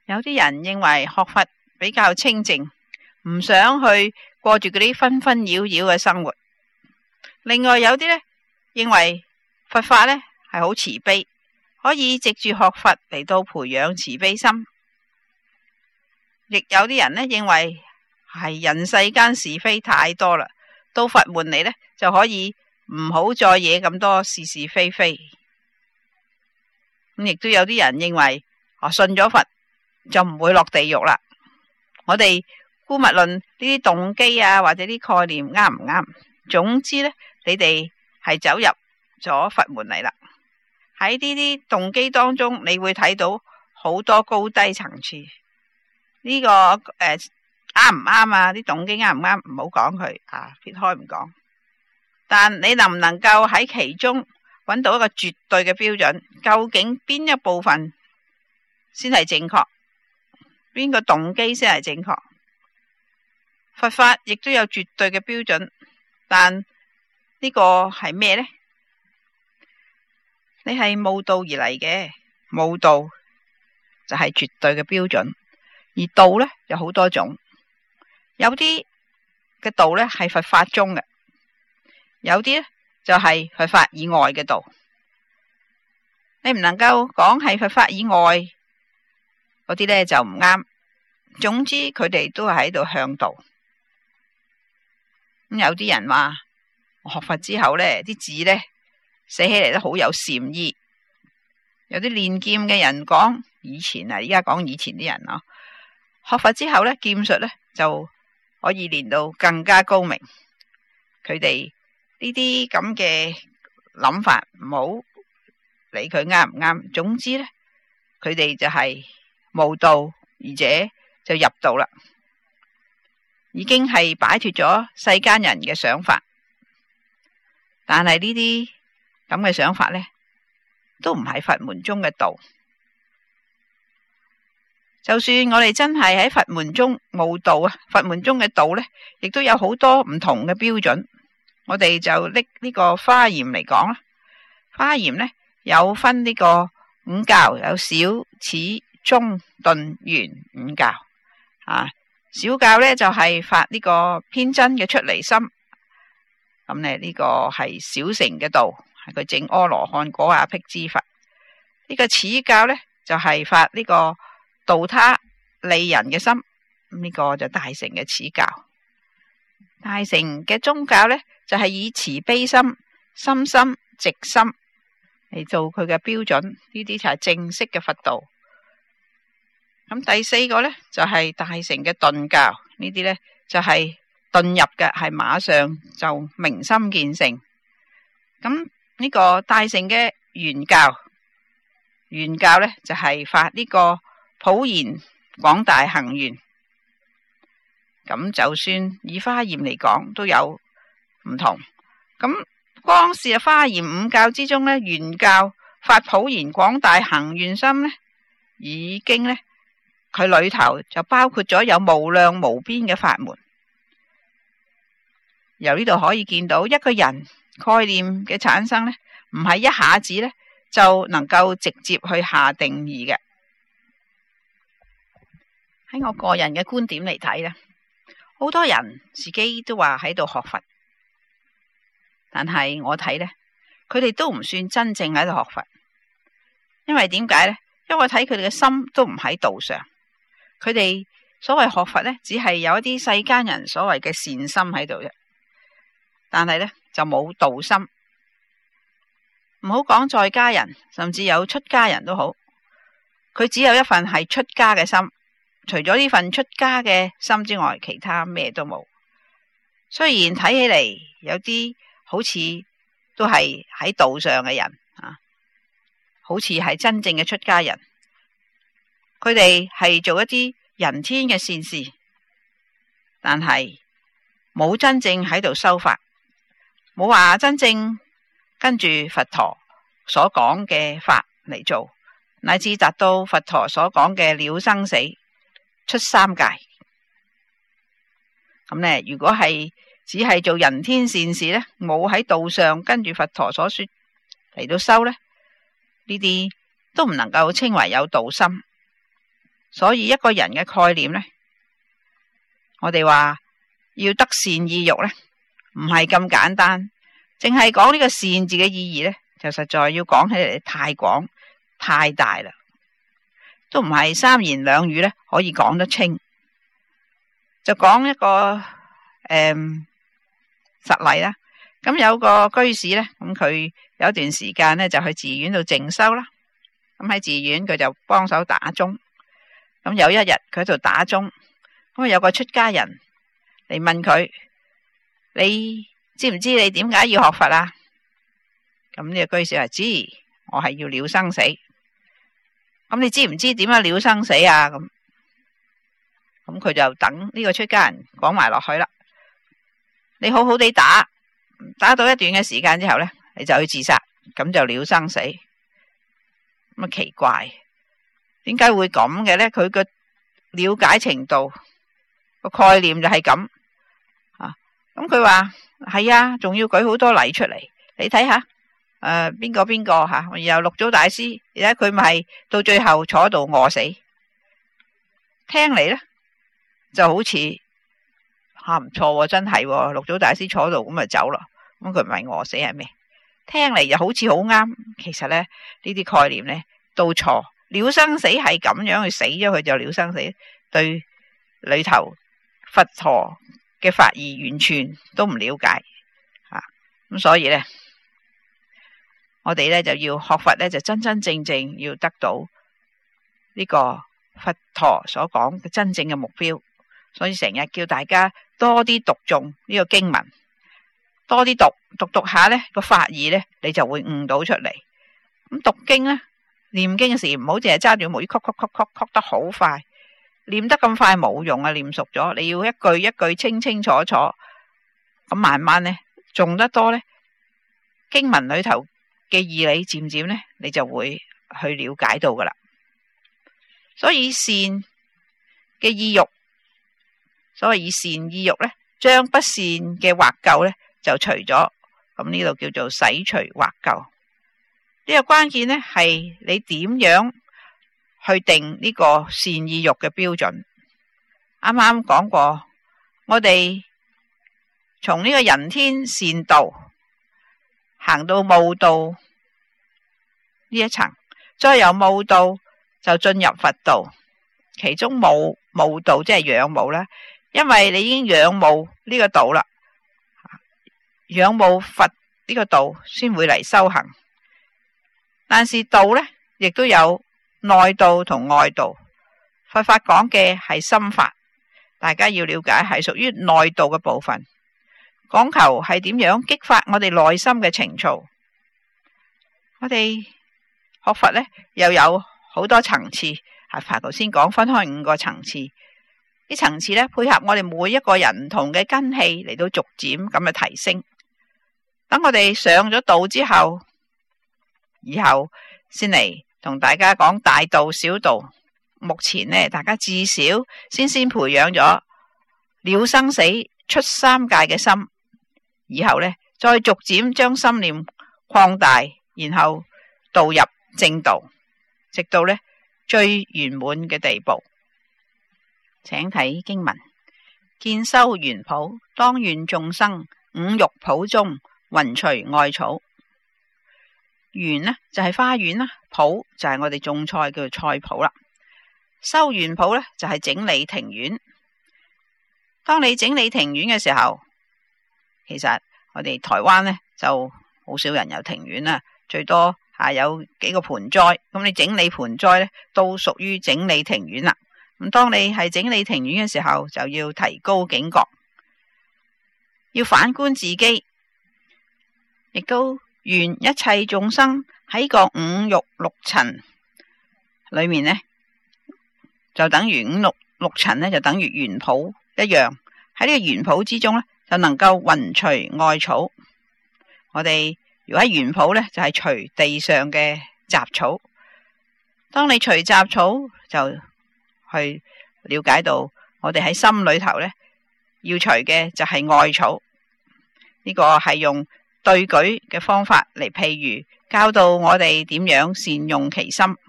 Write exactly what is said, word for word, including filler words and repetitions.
有啲人認為學佛比較清靜，唔想去過住嗰啲紛紛擾擾嘅生活。另外有啲呢認為佛法呢係好慈悲，可以藉住學佛嚟到培養慈悲心。亦有啲人呢認為係人世間是非太多啦，到佛門嚟呢就可以唔好再惹咁多是是非非。咁亦都有啲人認為啊，信咗佛就唔會落地獄啦。我哋姑勿論呢啲動機啊，或者啲概念啱唔啱，總之呢，你哋係走入咗佛門嚟啦。喺呢啲動機當中，你會睇到好多高低層次。呢、這個誒啱唔啱啊？啲動機啱唔啱？唔好講佢啊，撇開唔講。但你能唔能夠喺其中揾到一個絕對嘅標準？究竟邊一部分先係正確？邊個動機先係正確？佛法亦都有絕對嘅標準，但呢個係咩呢？你係悟道而嚟嘅，悟道就係絕對嘅標準，而道呢有好多種，有啲嘅道呢係佛法中嘅，有啲呢就係佛法以外嘅道。你唔能夠講係佛法以外嗰啲呢就唔啱。總之佢哋都係喺度向道。咁有啲人話學佛之後呢啲字呢寫起嚟都好有禪意。有啲練劍嘅人講以前啊，而家講以前啲人咯，學佛之後呢劍術呢就可以練到更加高明。佢哋呢啲咁嘅諗法唔好理佢啱唔啱，總之呢佢哋就係悟道，而且就入道啦，已經係擺脫咗世間人嘅想法。但係呢啲咁嘅想法呢，都唔係佛門中嘅道。就算我哋真係喺佛門中悟道啊，佛門中嘅道呢，亦都有好多唔同嘅標準。我哋就拎呢個華嚴嚟講啦。華嚴呢有分呢個五教，有小、始、中、頓、圓五教。啊，小教呢就係、是、發呢個偏真嘅出離心。咁呢呢個係小乘嘅道，係佢證阿羅漢果啊辟支佛。呢、這個始教呢就係、是、發呢個度他利人嘅心，呢、這個就大乘嘅始教。大乘嘅中教呢就係、是、以慈悲心、心心、直心嚟做佢嘅標準，呢啲就係正式嘅佛道。咁第四個呢就係、是、大乘嘅頓教，呢啲呢就係、是、頓入嘅，係馬上就明心見性。咁呢個大乘嘅圓教，圓教呢就係、是、發呢個普賢廣大行願。咁就算以華嚴嚟講都有唔同。咁光是啊華嚴五教之中呢，圓教發普賢廣大行願心呢，已經呢佢裏頭就包括咗有無量無邊嘅法門。由呢度可以見到一個人概念嘅產生呢，唔係一下子呢就能夠直接去下定義嘅。喺我個人嘅觀點嚟睇呢，好多人自己都話喺度學佛，但係我睇呢，佢哋都唔算真正喺度學佛。因為點解呢？因為我睇佢哋嘅心都唔喺道上。佢哋所謂學佛呢，只係有一啲世間人所謂嘅善心喺度啫，但係呢，就冇道心。唔好講在家人，甚至有出家人都好，佢只有一份係出家嘅心。除咗呢份出家嘅心之外，其他咩都冇。雖然睇起嚟有啲好似都係喺道上嘅人啊，好似係真正嘅出家人，佢哋係做一啲人天嘅善事，但係冇真正喺度修法，冇話真正跟住佛陀所講嘅法嚟做，乃至達到佛陀所講嘅了生死、出三界。咁呢，如果係只係做人天善事呢，冇喺道上跟住佛陀所說嚟到修呢，呢啲都唔能夠稱為有道心。 所以一個人嘅概念呢，我哋話要得善意欲呢，唔係咁簡單，淨係講呢個善字嘅意義呢，就實在要講起嚟太廣太大啦，都唔係三言兩語呢可以講得清。就講一個誒、嗯、實例啦。咁有個居士呢，咁佢有一段時間呢就去寺院度靜修啦。咁喺寺院佢就幫手打鐘。咁有一日佢喺度打鐘，咁啊有個出家人嚟問佢：你知唔知你點解要學佛啊？咁呢個居士話：知，我係要了生死。咁你知唔知點樣了生死啊？咁咁佢就等呢個出家人講埋落去啦。你好好地打，打到一段嘅時間之後呢，你就去自殺，咁就了生死。咁啊奇怪，點解會咁嘅呢？佢嘅了解程度個概念就係咁啊。咁佢話係啊，仲要舉好多例出嚟。你睇下，誒邊個邊個吓，然後六祖大師，而家佢咪到最後坐喺度餓死。聽嚟呢就好似吓唔錯，真係、哦、六祖大師坐喺度咁咪走啦。咁佢唔係餓死係咩？聽嚟又好似好啱，其實咧呢啲概念呢都錯。了生死係咁樣去死咗佢就了生死，對裏頭佛陀嘅法義完全都唔了解啊！咁所以呢，我哋呢就要學佛呢，就真真正正要得到呢個佛陀所講嘅真正嘅目標。所以成日叫大家多啲讀誦呢個經文，多啲讀讀讀下呢個法義呢，你就會悟到出嚟。咁讀經呢，念經嘅時唔好淨係揸住木魚，曲曲曲曲曲得好快，念得咁快冇用啊！念熟咗，你要一句一句清清楚楚，咁慢慢呢，誦得多呢，經文裏頭嘅義理漸漸呢，你就會去了解到噶啦。所以善嘅意欲，所謂以善意欲呢，將不善嘅惑垢呢就除咗，咁呢度叫做洗除惑垢。呢個關鍵呢係你點樣去定呢個善意欲嘅標準。啱啱講過，我哋從呢個人天善道行到悟道呢一層，再由悟道就進入佛道，其中悟悟道即係仰慕啦，因為你已經仰慕呢個道啦，仰慕佛呢個道先會嚟修行。但是道呢，亦都有內道同外道。佛法講嘅係心法，大家要了解係屬於內道嘅部分，講求係點樣激發我哋內心嘅情操。我哋學佛呢，又有好多層次，係佛頭先講分開五個層次。啲層次呢，配合我哋每一個人唔同嘅根器嚟到逐漸咁嘅提升。等我哋上咗道之後，以後先嚟同大家講大道小道。目前呢，大家至少先先培養咗了生死出三界嘅心，以後呢，再逐漸將心念擴大，然後導入正道，直到呢最圓滿嘅地步。請睇經文：見修園圃，當願眾生五欲圃中雲隨外草。園呢就係花園啦，圃就係我哋種菜叫做菜圃啦。修園圃呢就係整理庭院。當你整理庭院嘅時候，其實我哋台灣呢就好少人有庭院啦，最多係有幾個盆栽。咁你整理盆栽呢都屬於整理庭院啦。咁當你係整理庭院嘅時候，就要提高警覺，要反觀自己，亦都願一切眾生喺個五欲六塵裏面呢，就等於五六六塵呢，就等於園圃一樣。喺呢個園圃之中呢，就能夠雲隨外草。我哋如果喺園圃呢，就係除地上嘅雜草。當你除雜草，就去了解到我哋喺心裏頭呢，要除嘅就係外草。呢個係用對舉嘅方法嚟譬喻，教導我哋點樣善用其心。